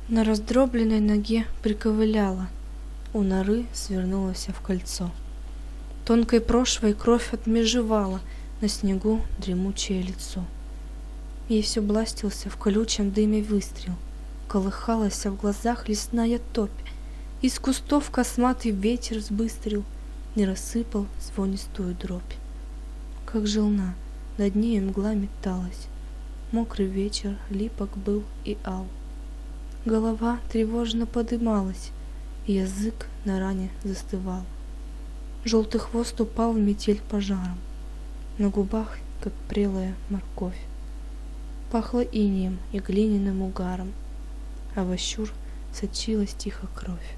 На раздробленной ноге приковыляла, у норы свернулась в кольцо. Тонкой прошвой кровь отмежевала на снегу дремучее лицо. Ей все бластился в колючем дыме выстрел, колыхалась в глазах лесная топь, из кустов косматый ветер взбыстрил и рассыпал звонистую дробь. Как желна, над ней мгла металась, мокрый вечер липок был и ал. Голова тревожно подымалась, и язык на ране застывал. Желтый хвост упал в метель пожаром, на губах, как прелая морковь. Пахло инеем и глиняным угаром, а во щур сочилась тихо кровь.